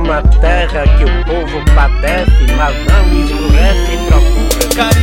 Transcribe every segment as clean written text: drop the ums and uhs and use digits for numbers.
uma terra que o povo padece, mas não esmurece e procura.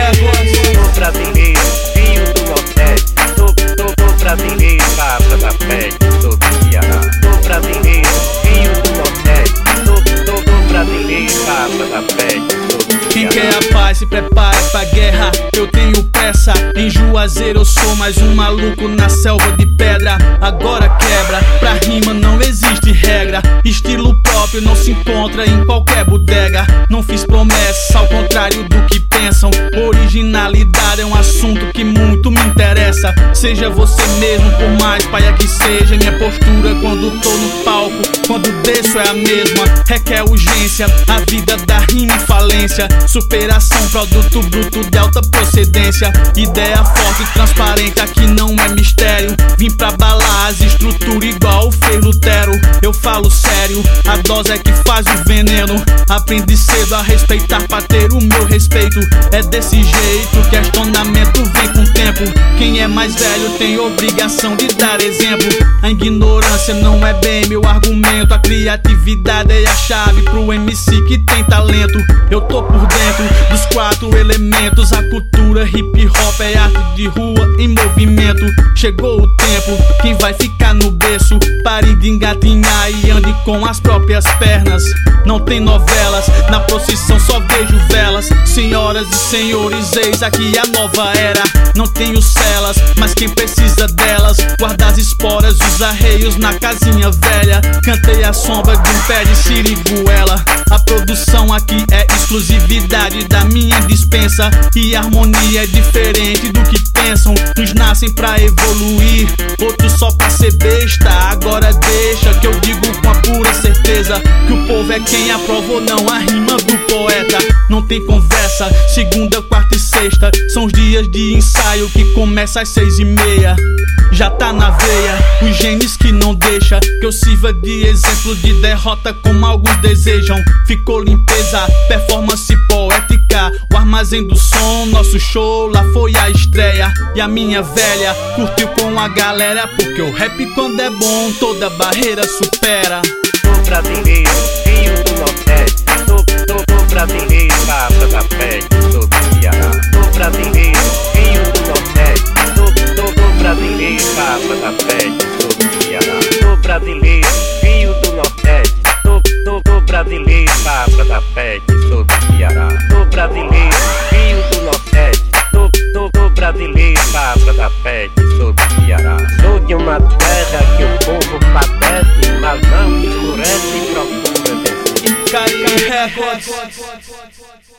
Sou brasileiro, filho do Nordeste. Sou brasileiro, casa da pele, sou do Ceará. Sou brasileiro, filho do Nordeste. Sou brasileiro, casa da pele, sou do Ceará. Quem quer a paz se prepare pra guerra, eu tenho pressa. Em Juazeiro eu sou mais um maluco na selva de pedra. Agora quebra, pra rima não existe regra. Estilo próprio não se encontra em qualquer bodega. Não fiz promessas, ao contrário do que pensam. Originalidade é um assunto que muito me interessa. Seja você mesmo, por mais paia que seja. Minha postura quando tô no palco, quando desço é a mesma. Requer urgência, a vida da rima e falência. Superação, produto bruto de alta procedência. Ideia forte e transparente, aqui não é mistério. Vim pra balar as estruturas igual o Frei Lutero. Eu falo sério, a dose é que faz o veneno. Aprendi cedo a respeitar pra ter o meu respeito. É desse jeito, questionamento vem com o tempo. Quem é mais velho tem obrigação de dar exemplo. A ignorância não é bem meu argumento. A criatividade é a chave pro MC que tem talento. Eu tô por dentro dos 4 elementos. A cultura hip hop é arte de rua em movimento. Chegou o tempo, quem vai ficar no berço? Pare de engatinhar e ande com as próprias pernas. Não tem novelas, na procissão só vejo velas. Senhoras e senhores, eis aqui a nova era. Não tenho celas, mas quem precisa delas? Guarda as esporas, os arreios na casinha velha. Cantei a sombra de um pé de siriguela. A produção aqui é exclusividade da minha dispensa. E a harmonia é diferente do que pensam. Uns nascem pra evoluir, outros só pra ser besta. Agora deixa que eu digo com a pura certeza que o povo é quem aprova ou não a rima do poeta. Não tem conversa, segunda, quarta e sexta são os dias de ensaio que começa às 6h30. Já tá na veia, os genes que não deixa que eu sirva de exemplo de derrota como alguns desejam. Ficou limpeza, performance poética, o armazém do som, nosso show lá foi a estreia. E a minha velha curtiu com a galera, porque o rap quando é bom toda barreira supera. Sou brasileiro, filho do Nordeste. Sou brasileiro, casa da pele, sou do Ceará. Sou brasileiro, filho do Nordeste. Sou brasileiro, casa da pele, sou do Ceará. Sou brasileiro, filho do Nordeste. Sou brasileiro, casa da pele, sou do Ceará. Sou brasileiro, filho do Nordeste. Sou brasileiro, casa da pele, sou do Ceará. Sou de uma terra que o povo padece, mas não esmurece e procura descer. Carinho Records.